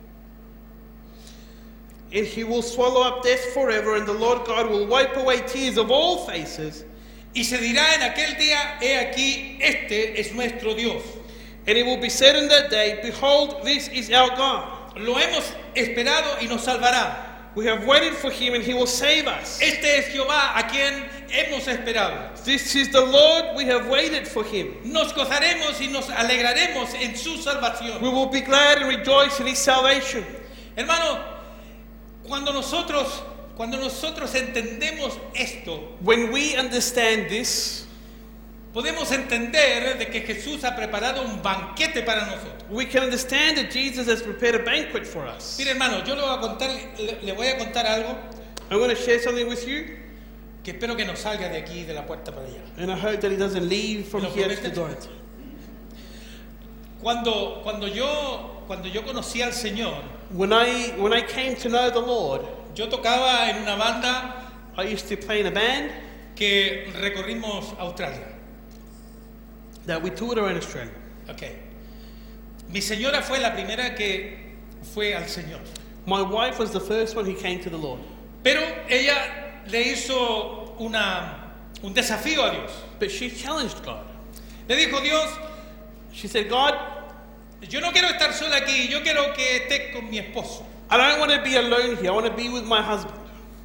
And he will swallow up death forever, and the Lord God will wipe away tears of all faces. Y se dirá en aquel día, he aquí, este es nuestro Dios. And it will be said in that day, behold, this is our God. Lo hemos esperado y nos salvará. We have waited for him, and he will save us. Este es Jehová a quien hemos esperado. This is the Lord, we have waited for him. Nos gozaremos y nos alegraremos en su salvación. We will be glad and rejoice in his salvation. Hermano, cuando nosotros, cuando nosotros entendemos esto, When we understand this, podemos entender de que Jesús ha preparado un banquete para nosotros. we can understand that Jesus has prepared a banquet for us. Mire, hermano, yo le voy a contar, le, le voy a contar algo I'm going to share something with you, que espero que no salga de aquí de la puerta para allá. and I hope that he doesn't leave from ¿Me lo here to promete? the door. Cuando, cuando yo, cuando yo conocí al Señor, When I when I came to know the Lord, yo tocaba en una banda I used to play in a band que recorrimos Australia. that we toured around Australia. Okay. Mi señora fue la primera que fue al Señor. My wife was the first one who came to the Lord, Pero ella le hizo una, un desafío a Dios. but she challenged God. Le dijo, Dios, She said, God, yo no quiero estar sola aquí, yo quiero que esté con mi esposo. I don't want to be alone here. I want to be with my husband.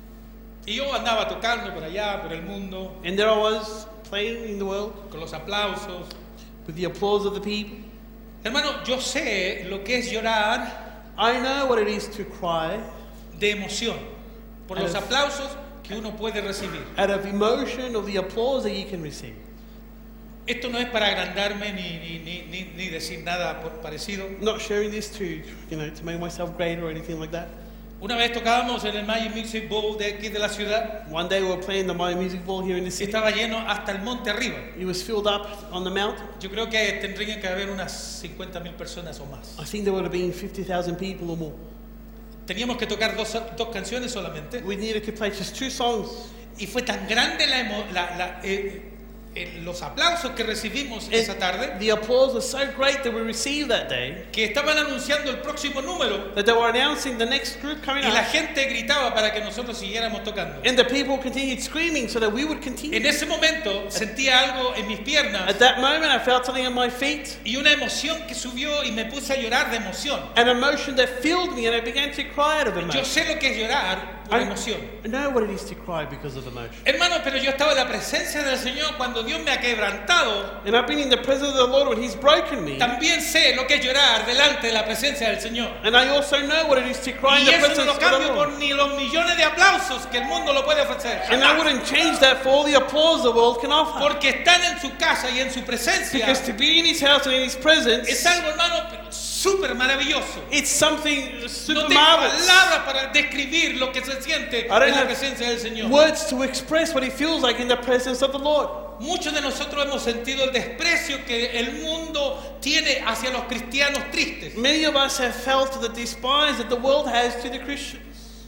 Y yo andaba tocando por allá, por el mundo, And there I was playing in the world con los aplausos. with the applause of the people. Hermano, yo sé lo que es llorar I know what it is to cry de emoción por los As- aplausos que uno puede recibir. out of emotion of the applause that you can receive. Esto no es para agrandarme ni, ni, ni, ni, ni decir nada por parecido. Not sharing this to, you know, to make myself greater or anything like that. Una vez tocábamos en el Magic Music Bowl de aquí de la ciudad One day we were playing the My Music Bowl here in the y city. estaba lleno hasta el monte arriba. It was filled up on the mountain. Yo creo que tendrían que haber unas cincuenta mil personas o más. I think there would have been fifty thousand people or more. Teníamos que tocar dos, dos canciones solamente. We needed to play just two songs. Y fue tan grande la, emo- la- la- eh, eh, los aplausos que recibimos esa tarde The applause was so great that we received that day que estaban anunciando el próximo número that they were announcing the next group coming y la up. gente gritaba para que nosotros siguiéramos tocando. And the people continued screaming so that we would continue. En ese momento sentía algo en mis piernas At that moment, I felt something on my feet, y una emoción que subió y me puse a llorar de emoción. an emotion that filled me, and I began to cry out of Yo emotion. sé lo que es llorar por I emoción. I know what it is to cry because of emotion. Hermano, pero yo estaba en la presencia del Señor cuando Dios me ha quebrantado. And I've been in the presence of the Lord when He's broken me. También sé lo que es llorar delante de la presencia del Señor. And I also know what it is to cry in Y the eso presence no of lo the cambio por Lord. ni los millones de aplausos que el mundo lo puede ofrecer. And I wouldn't change that for all the applause the world can offer. Porque están en su casa y en su presencia. Because to be in His house and in His presence, Es algo, hermano, pero súper maravilloso. it's something No super tengo marvelous. palabras para describir lo que se siente I don't en la have presencia del Señor. Words to express what it feels like in the presence of the Lord. Muchos de nosotros hemos sentido el desprecio que el mundo tiene hacia los cristianos tristes. Many of us have felt the despise that the world has to the Christians.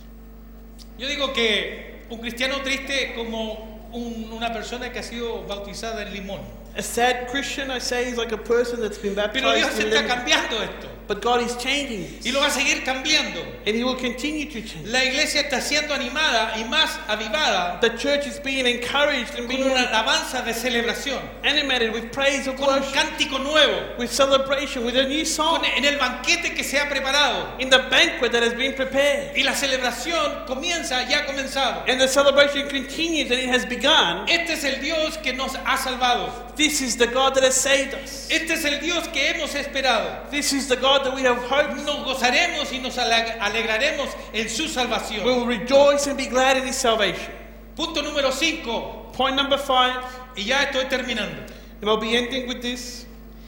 Yo digo que un cristiano triste es como un- una persona que ha sido bautizada en limón. A sad Christian, I say, is like a person that's been Pero Dios baptized in está lemon. cambiando esto But God is changing y this. lo va a seguir cambiando. And He will continue to change. La iglesia está siendo animada y más avivada The church is being encouraged and con being una alabanza de celebración, animated with praise of con un worship, cántico nuevo, with celebration, with a new song, con- en el banquete que se ha preparado. in the banquet that has been prepared. Y la celebración comienza, ya ha comenzado. And the celebration continues and it has begun. Este es el Dios que nos ha salvado. This is the God that has saved us. Este es el Dios que hemos esperado. This is the God that we have hoped. Nos gozaremos y nos ale- alegraremos en su We salvación. will rejoice and be glad in His salvation. Punto número cinco, Point number five, y ya estoy terminando. and I'll be ending with this,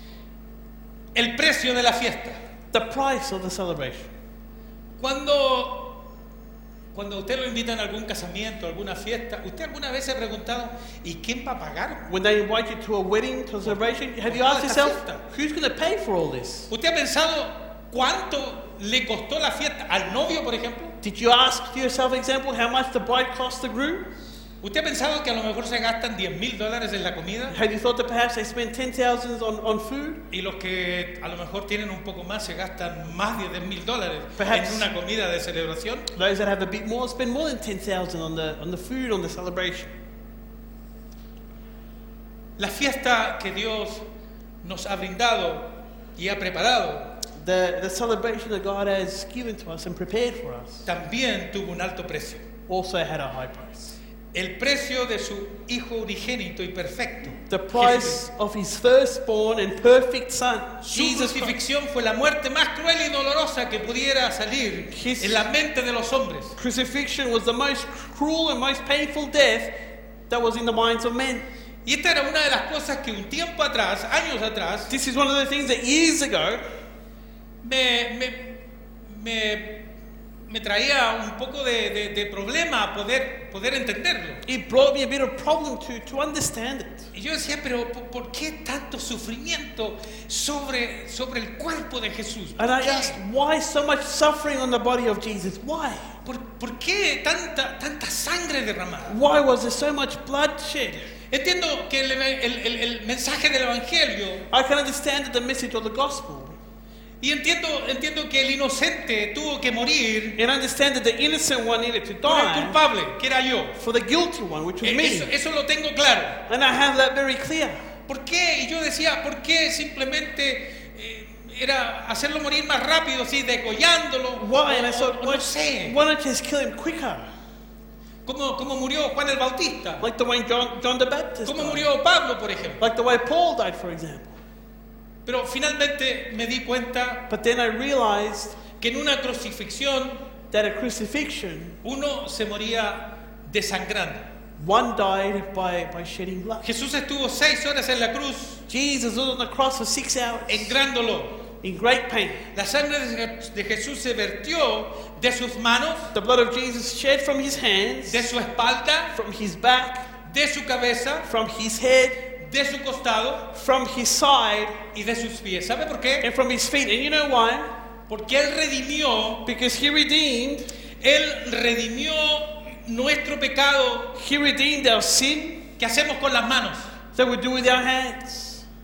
El precio de la fiesta. the price of the celebration. Cuando, cuando usted lo invitan a algún casamiento, a alguna fiesta, ¿usted alguna vez se ha preguntado, ¿y quién va a pagar? When they invite you to a wedding, to a celebration, have you asked yourself, who's going to pay for all this? ¿Usted ha pensado cuánto le costó la fiesta al novio, por ejemplo? Did you ask yourself, example, how much the bride cost the groom? ¿Usted ha pensado que a lo mejor se gastan diez mil dólares en la comida? Have you thought that perhaps they spend ten thousand on, on food? Y los que a lo mejor tienen un poco más se gastan más de diez mil dólares Perhaps. en una comida de celebración. Those that have a bit more spend more than ten thousand on the, on the food, on the celebration. La fiesta que Dios nos ha brindado y ha preparado The, the celebration that God has given to us and prepared for us también tuvo un alto precio. also had a high price. El precio de su Hijo unigénito y perfecto. The price of his firstborn and perfect son, Su Jesus Christ. crucifixión fue la muerte más cruel y dolorosa que pudiera salir His- en la mente de los hombres. Crucifixion was the most cruel and most painful death that was in the minds of men. Y esta era una de las cosas que un tiempo atrás, años atrás, This is one of the things that years ago me, me, me, me traía un poco de, de, de problema poder, poder entenderlo. it brought me a bit of problem to, to understand it. Y yo decía, pero ¿por, por qué tanto sufrimiento sobre, sobre el cuerpo de Jesús? ¿Por And I qué? asked, why so much suffering on the body of Jesus? Why? ¿Por, por qué tanta, tanta sangre derramada? Why was there so much bloodshed? Entiendo que el, el- el- el mensaje del Evangelio, I can understand the message of the gospel y entiendo, entiendo que el inocente tuvo que morir and understand that the innocent one needed to por el die culpable, que era yo. for the guilty one, which was Eh, me. Eso, eso lo tengo claro. And I have that very clear. ¿Por qué? Y yo decía, ¿por qué simplemente eh, era hacerlo morir más rápido, así, degollándolo? Why? And I O- thought, o- o why, no sé, why not just kill him quicker? como, como murió Juan el Bautista, Like the way John, John the Baptist como died. murió Pablo, por ejemplo. Like the way Paul died, for example. Pero finalmente me di cuenta But then I realized que en una crucifixión that a crucifixion, uno se moría desangrando. one died by, by shedding blood. Jesús estuvo seis horas en la cruz, Jesus was on the cross for six hours engrándolo. in great pain. La sangre de de Jesús se vertió de sus manos, The blood of Jesus shed from his hands, de su espalda, from his back, de su cabeza, from his head, de su costado from his side, y de sus pies. ¿Sabe por qué? and from his feet. And you know why? Porque Él redimió, Because he redeemed, Él redimió nuestro pecado he redeemed our sin que hacemos con las manos. that we do with our hands.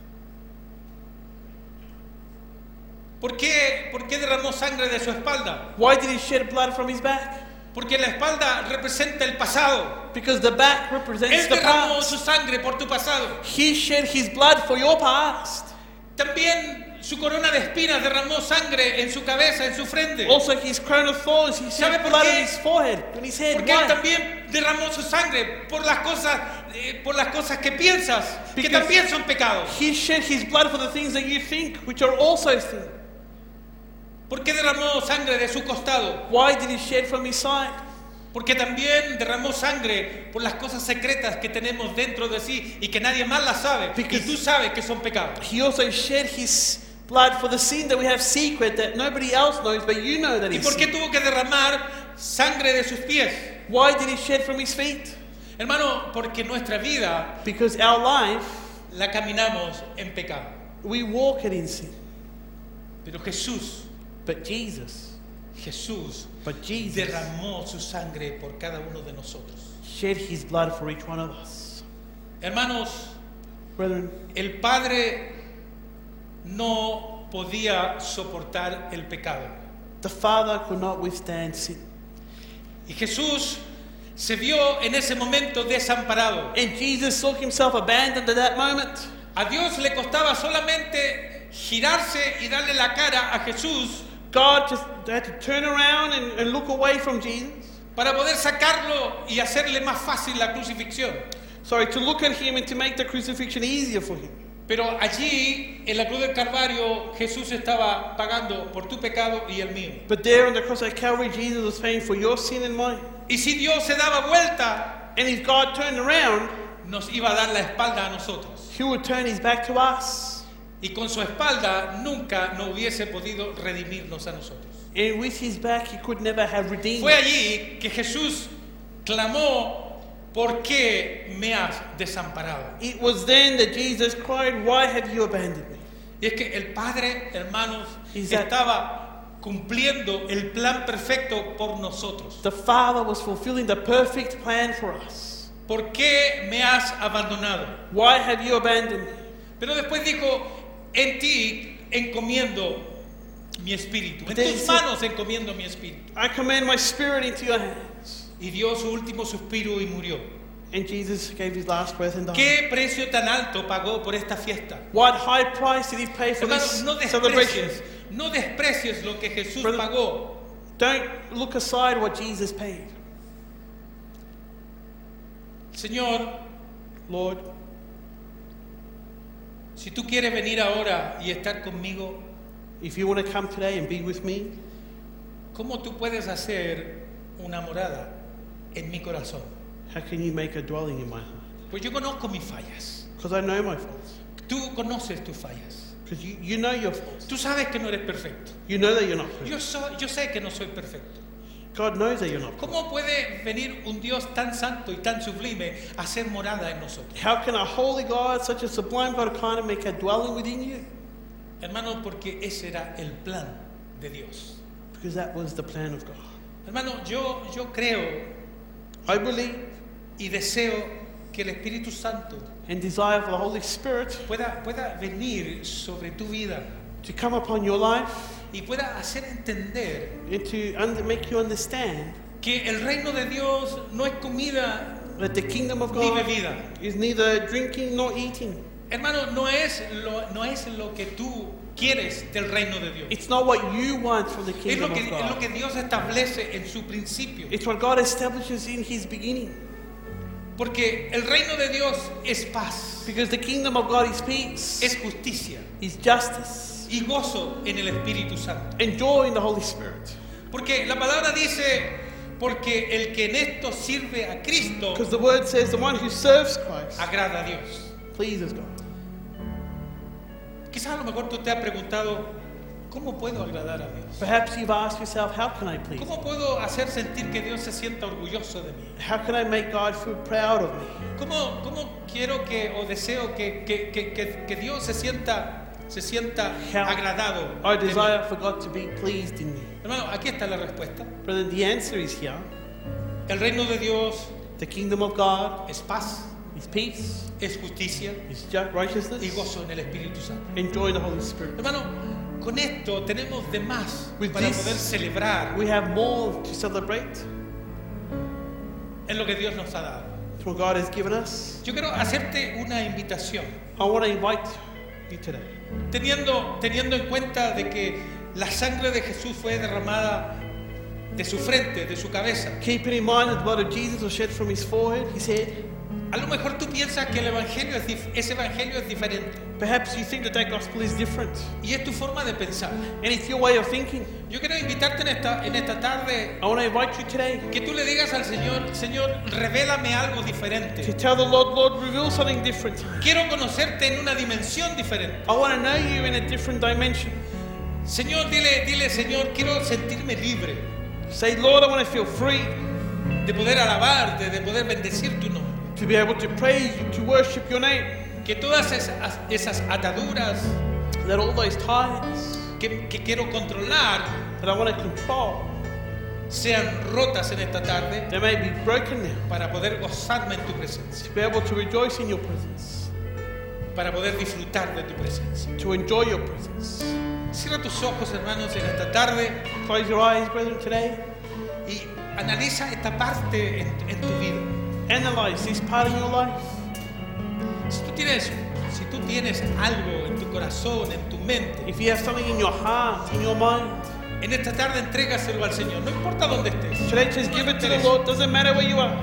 ¿Por qué, ¿Por qué derramó sangre de su espalda? Why did he shed blood from his back? Porque la espalda representa el pasado. Because the back represents Él the derramó past. su sangre por tu pasado. He shed his blood for your past. También su corona de espinas derramó sangre en su cabeza, en su frente. Also his crown of thorns, he ¿Sabe shed por blood qué? on his forehead, on his head. Porque Él Why? también derramó su sangre por las cosas, eh, por las cosas que piensas, que Because- también son pecados. He shed his blood for the things that you think, which are also sin. ¿Por qué derramó sangre de su costado? Why did he shed from his side? Porque también derramó sangre por las cosas secretas que tenemos dentro de sí y que nadie más las sabe. Y Because- tú sabes que son pecados. He also shed his blood for the sin that we have secret that nobody else knows, but you know that ¿Y is por qué sin. tuvo que derramar sangre de sus pies? Why did he shed from his feet? Hermano, porque nuestra vida Because our life, la caminamos en pecado. we walk it in sin. Pero Jesús, But Jesus, Jesús but Jesus derramó su sangre por cada uno de nosotros. shed his blood for each one of us. Hermanos, Brethren, el Padre no podía soportar el pecado. the Father could not withstand sin. Y Jesús se vio en ese momento desamparado. And Jesus saw himself abandoned at that moment. A Dios le costaba solamente girarse y darle la cara a Jesús God just had to turn around and, and look away from Jesus. para poder sacarlo y hacerle más fácil la crucifixión. Sorry, to look at him and to make the crucifixion easier for him. Pero allí, en la cruz del Calvario, Jesús estaba pagando por tu pecado y el mío. But there on the cross at Calvary, Jesus was paying for your sin and mine. Y si Dios se daba vuelta, And if God turned around, nos iba a dar la espalda a nosotros. he would turn his back to us. Y con su espalda nunca no hubiese podido redimirnos a nosotros. And with his back, he could never have redeemed Fue us. allí que Jesús clamó, ¿por qué me has desamparado? It was then that Jesus cried, why have you abandoned me? Y es que el Padre, hermanos, Is that- estaba cumpliendo el plan perfecto por nosotros. The Father was fulfilling the perfect plan for us. ¿Por qué me has abandonado? Why have you abandoned me? Pero después dijo, en ti encomiendo mi espíritu. En Then tus he said, manos encomiendo mi espíritu. I commend my spirit into your hands. Y dio su último suspiro y murió. And Jesus gave his last breath and died. ¿Qué precio tan alto pagó por esta fiesta? What high price did he pay for Hermano, this no celebration? desprecies, no desprecies lo que Jesús Brother- pagó. Don't look aside what Jesus paid. Señor, Lord, si tú quieres venir ahora y estar conmigo, if you want to come today and be with me, ¿cómo tú puedes hacer una morada en mi corazón? how can you make a dwelling in my heart? Pues yo conozco mis fallas. Because I know my faults. Tú conoces tus fallas. Because you, you know your faults. Tú sabes que no eres perfecto. You know that you're not Yo, perfect. soy, yo sé que no soy perfecto. God knows that you're not perfect. ¿Cómo puede venir un Dios tan santo y tan sublime a hacer morada en nosotros? How can a holy God, such a sublime God, kind of make a dwelling within you? Hermano, porque ese era el plan de Dios. Because that was the plan of God. Hermano, yo, yo creo I believe y deseo que el Espíritu Santo and desire for the Holy Spirit pueda, pueda venir sobre tu vida to come upon your life y pueda hacer entender and to under, make you understand que el reino de Dios no es comida that the kingdom of ni God bebida. is neither drinking nor eating. Hermano, no es lo, no es lo que tú quieres del reino de Dios. It's not what you want from the Es kingdom lo que, of es lo God. que Dios establece en su principio. It's what God establishes in His beginning. Porque el reino de Dios es paz, Because the kingdom of God is peace, es justicia is justice, y gozo en el Espíritu Santo. and joy in the Holy Spirit. Porque la palabra dice, porque el que en esto sirve a Cristo Because the word says the one who serves Christ agrada a Dios. pleases God. Quizás a lo mejor tú te has preguntado, ¿cómo puedo agradar a Dios? Perhaps you've asked yourself, how can I please? ¿Cómo puedo hacer sentir que Dios se sienta orgulloso de mí? How can I make God feel proud of me? ¿Cómo, cómo quiero que o deseo que, que, que, que, que Dios se sienta, se sienta How agradado I de mí? desire for God to be pleased in me. Hermano, aquí está la respuesta. Brother, the answer is here. El reino de Dios The kingdom of God es paz, is peace, es justicia is ju- righteousness, y gozo en el Espíritu Santo. and joy in the Holy Spirit. Hermano, con esto tenemos de más With para this, poder celebrar We have more to celebrate en lo que Dios nos ha dado. what God has given us. Yo quiero hacerte una invitación, I want to invite you today, teniendo, teniendo en cuenta de que la sangre de Jesús fue derramada de su frente, de su cabeza. keeping in mind that the blood of Jesus was shed from his forehead, his head. A lo mejor tú piensas que el evangelio es dif- ese evangelio es diferente Perhaps you think that that gospel is different, y es tu forma de pensar. and it's your way of thinking. Yo quiero invitarte en esta, en esta tarde I want to invite you today que tú le digas al Señor, Señor, revélame algo to diferente. tell the Lord, Lord, reveal something different. Quiero conocerte en una dimensión diferente. I want to know you in a different dimension. Señor, dile, dile, Señor, quiero sentirme libre Say, Lord, I want to feel free de poder alabarte, de poder bendecir tu nombre. to be able to praise you, to worship your name. Que todas esas, esas ataduras That all those ties que, que quiero controlar that I want to control, sean rotas en esta tarde they may be broken now. para poder gozarme en tu presencia, To be able to rejoice in your presence, para poder disfrutar de tu presencia. to enjoy your presence. Cierra tus ojos, hermanos, en esta tarde Close your eyes, brethren, today. y analiza esta parte en, en tu vida. Analyze this part of your life. Si tú tienes, si tú tienes algo en tu corazón, en tu mente, If you have something in your heart, in your mind, en esta tarde entrégaselo al Señor. No importa dónde estés. today just No give it to the interesa. Lord. Doesn't matter where you are.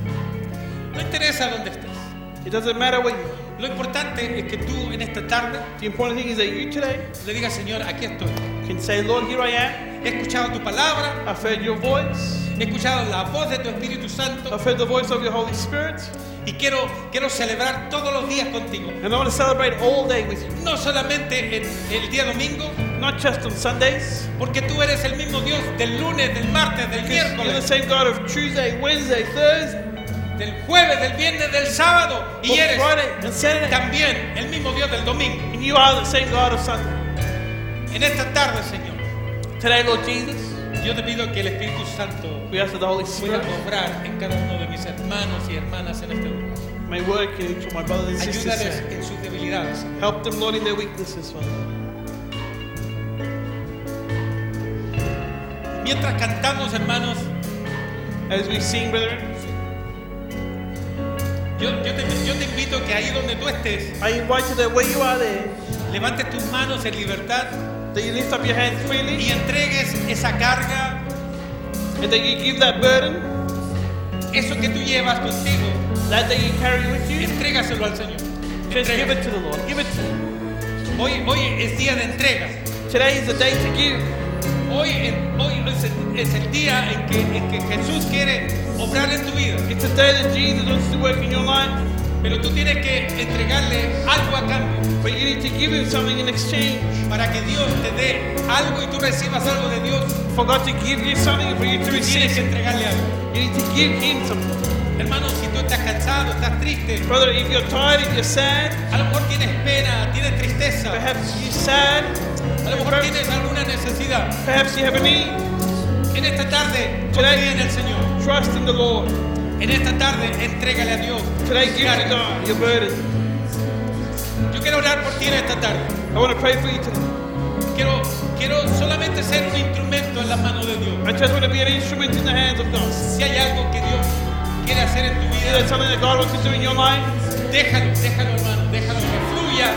No interesa dónde estés. It doesn't matter where you are. Lo importante es que tú en esta tarde The important thing is that you today le digas, Señor, aquí estoy. can say, Lord, here I am. He escuchado tu palabra, I've heard your voice. he escuchado la voz de tu Espíritu Santo I've heard the voice of your Holy Spirit. y quiero, quiero celebrar todos los días contigo. And I want to celebrate all day with you. No solamente en el día domingo, Not just on Sundays. porque tú eres el mismo Dios del lunes, del martes, del You're the miércoles, same God of Tuesday, Wednesday, Thursday, del jueves, del viernes, del sábado y of eres Friday, and Saturday. también el mismo Dios del domingo. And you are the same God of Sunday. En esta tarde, Señor, Today, Lord Jesus, yo te pido que el Espíritu Santo we ask that the Holy pueda Spirit obrar en cada uno de mis hermanos y hermanas en este lugar. may work in each of my brothers and sisters. Ayúdales Here. en sus debilidades. Help them, Lord, in their weaknesses, Father. Mientras cantamos, hermanos, As we sing, brethren, yo, yo, te, yo te invito que ahí donde tú estés, I invite you that where you are there, levantes tus manos en libertad that you lift up your hands freely, y entregues esa carga, and that you give that burden, eso que tú llevas contigo, that that you carry with you, entrégaselo al Señor. just give Entrégalo. it to the Lord. Give it to Him. Hoy, hoy es día de entrega. Today is the day to give. Hoy, en- hoy es, el, es el día en que, en que Jesús quiere obrar en tu vida. It's the day that Jesus wants to work in your life, Pero tú tienes que entregarle algo a cambio but you need to give Him something in exchange. para que Dios te dé algo y tú recibas algo de Dios. For God to give you something and for you to Tú receive tienes que it, entregarle algo. you need to give Him something. Hermano, si tú estás cansado, estás triste, Brother, if you're tired, if you're sad, a lo mejor tienes pena, tienes tristeza, perhaps you're sad, a lo mejor tienes alguna necesidad. perhaps you have a need, En esta tarde, confía en el Señor. trust in the Lord. En esta tarde, entrégale a Dios. Today, tus give to cargas. God your burden. Yo quiero orar por ti en esta tarde. I want to pray for you today. Quiero, quiero solamente ser un instrumento en las manos de Dios. I just want to be an instrument in the hands of God. Si hay algo que Dios quiere hacer en tu Is vida, there something that God wants to do in your life? déjalo, déjalo, hermano, déjalo que fluya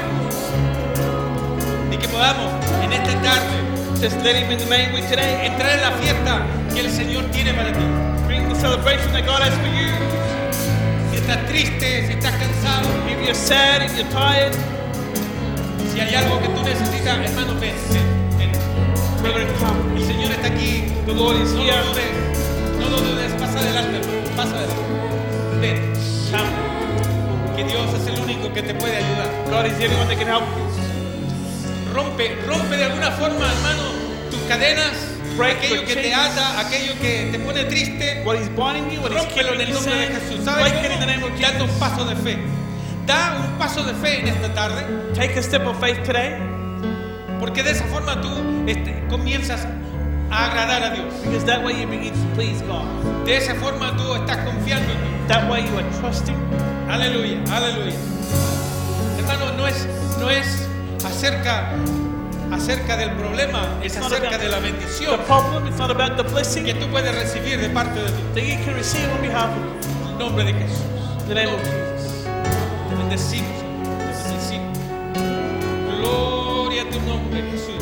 y que podamos en esta tarde Just let Him in the main way today. entrar en la fiesta que el Señor tiene para ti. Bring the celebration that God has for you. Si estás triste, si estás cansado, If you're sad, if you're tired, si hay algo que tú necesitas, hermano, ven, ven, ven. brethren, come. El Señor está aquí. The Lord is No here. lo dudes, no lo dudes, pasa adelante, hermano, pasa adelante. Ven, Come. que Dios es el único que te puede ayudar. God is the only one that can help you. Rompe, rompe de alguna forma, hermano, tus cadenas, Break aquello your que te chains. ata, aquello que te pone triste. What is binding you, what is Rómpelo keeping en el you nombre de sad, Jesús. ¿Sabes break it in the name cómo? of Dando un Jesus. paso de fe. Da un paso de fe en esta tarde, Take a step of faith today, porque de esa forma tú este, comienzas a agradar a Dios. because that way you begin to please God. De esa forma tú estás confiando en Dios. That way you are trusting. Aleluya, aleluya. Hermano, no es, no es acerca, acerca del problema, es It's not acerca about de la the bendición problem, it's not about the blessing que tú puedes recibir de parte de Dios. that you can receive on behalf of En el nombre de Jesús. in the name of Jesus. Te bendecimos, Señor, te bendecimos. Gloria a tu nombre, Jesús.